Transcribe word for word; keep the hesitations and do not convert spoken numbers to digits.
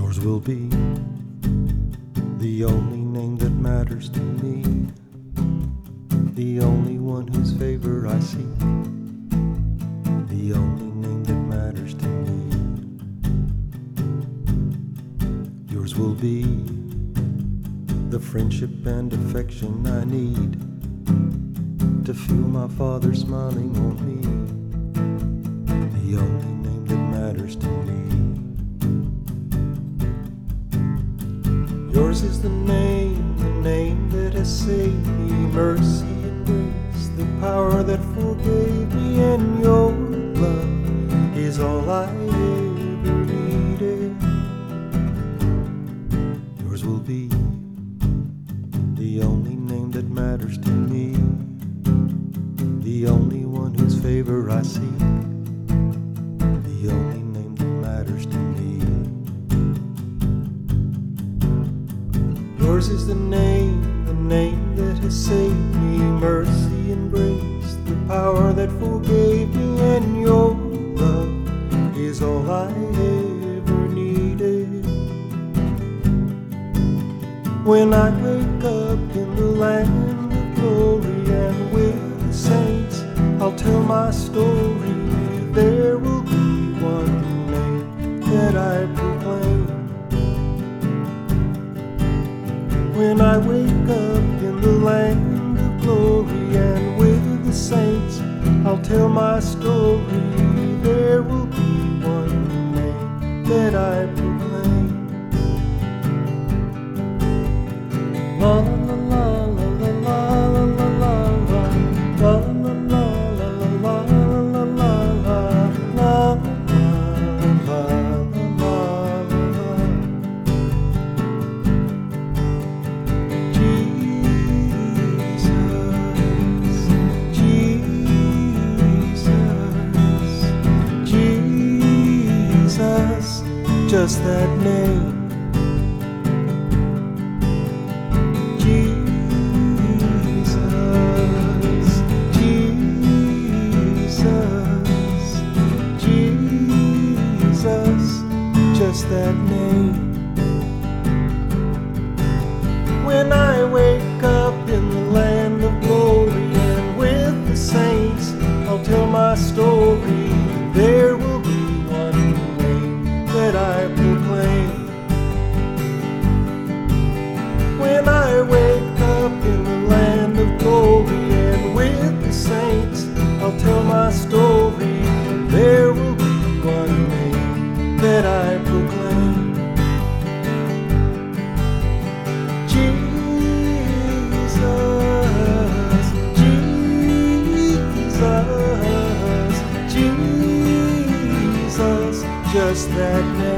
Yours will be the only name that matters to me, the only one whose favor I seek, the only name that matters to me. Yours will be the friendship and affection I need to feel my Father smiling on me, the only name that matters to me. Yours is the name, the name that has saved me, mercy and grace, the power that forgave me, and your love is all I ever needed. Yours will be the only name that matters to me, the only one whose favor I seek, the only name that matters to me. Yours is the name, the name that has saved me, mercy and grace, the power that forgave me, and your love is all I ever needed. When I wake up in the land of glory and with the saints, I'll tell my story. There will be one name that I proclaim. When I wake up in the land of glory and with the saints, I'll tell my story. There will be one name that I proclaim. La la la la la la la la la la la la la la la la la. Just that name, Jesus, Jesus, Jesus, just that name. When I wake up in the land of glory and with the saints, I'll tell my story. There will be one name that I proclaim. When I wake up in the land of glory and with the saints, I'll tell my story. There will be one name that I proclaim. Jesus, Jesus, Jesus, just that name.